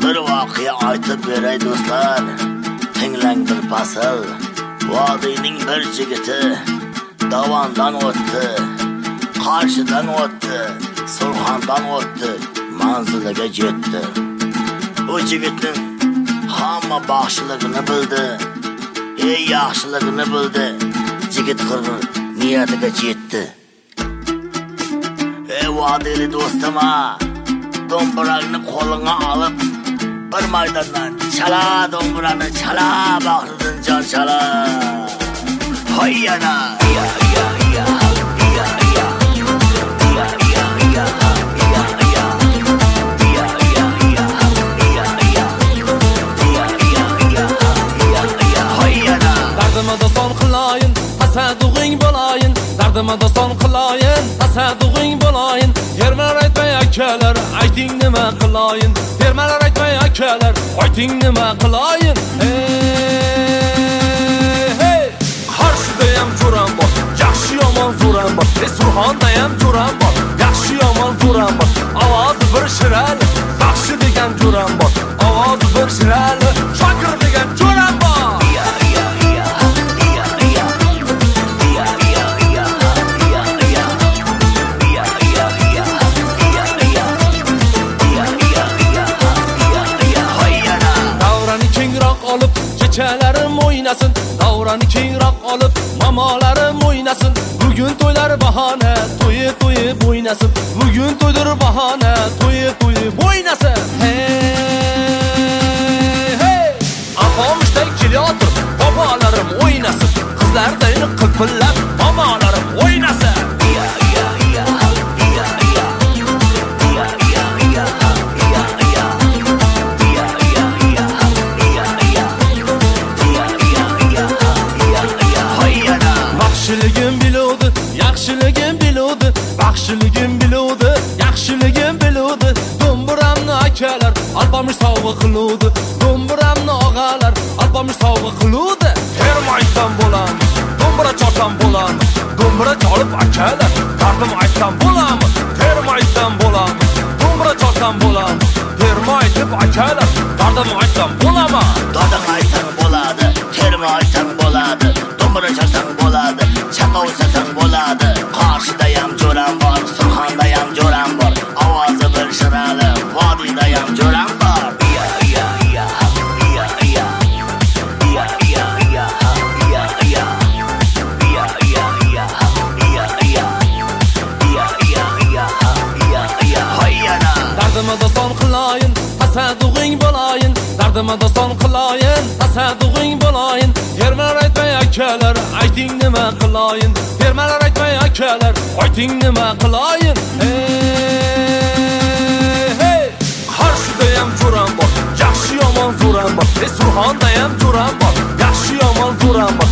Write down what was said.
Bir voqea aytib beray do'stlar, tinglang bir fasl. Vodiyning bir jigiti Dovondan o'tdi, Qarshidan o'tdi, Surxondan o'tdi, manziliga yetdi. O jigitning hamma baxshiligini bildi, yaxshiligini bildi. Jigit qirg'ir niyatiga yetdi. Vodiyli do'stim, do'mbirangni qo'lingga olib, bir maydondan chala do'mbirani chala, bag'ridan jon chala. Hoyyana ya ya ya ya ya ya ya ya dardimda son qilayin, tasadduqing bo'layin. Dardimda son qilayin, tasadduqing bo'layin. Termalar aytmay akalar, ayting nima qilayin. Termalar aytmay akalar, ayting nima qilayin. Hey, Qarshida ham jo'ram bor, yaxshi yomon zo'ram bor. Surxonda ham jo'ram bor, yaxshi yomon zo'ram bor. Ovozi bir shirali, baxshi degan jo'ram bor. Ovozi bir shirali, shokir degan jo'ram bor. Kechalarim o'ynasin, davrani kengroq olib, mamolarim o'ynasin. Bugun to'ylar bahona, to'yib o'ynasin. Bugun to'ydir bahona, to'yib o'ynasin. Hey! Afomishday kelyotir, bobolarim o'ynasin. Qizlardayin qilpillab, mamolarim o'ynasin. Yaxshiligim biluvdi, yaxshiligim biluvdi, baxshiligim biluvdi, yaxshiligim biluvdi. Do'mbiramni akalar albamış sovg'a qiluvdi. Do'mbiramni og'alar albamış sovg'a qiluvdi. Termaysam bo'lamiz, do'mbira chalsam bo'lamiz. Do'mbira chalib akalar dardim aytsam bo'lamiz. Termaysam bo'lamiz, do'mbira chalsam bo'lamiz. Termaytib akalar dardim aytsam bo'lamiz. Dadam aytsam bo'ladi, termaysam bo'ladi. Do'mbira chalsam bo'ladi, chaqovsam bo'ladi. Qarshida ham jo'ram bor, Surxonda ham jo'ram bor. Ovozi bir shirali, vodiyda ham jo'ram bor. Ya ya ya ya ya ya ya ya ya ya ya ya ya ya ya hoyyana. Dardimda son qilayin, tasadduqing bo'layin. Dardimda son qilayin, tasadduqing bo'layin. Termalar aytmay akalar, ayting nima qilayin. Termalar aytmay akalar, ayting nima qilayin. Hey, Qarshida ham jo'ram bor, yaxshi yomon zo'ram bor. Surxonda ham jo'ram bor, yaxshi yomon zo'ram bor.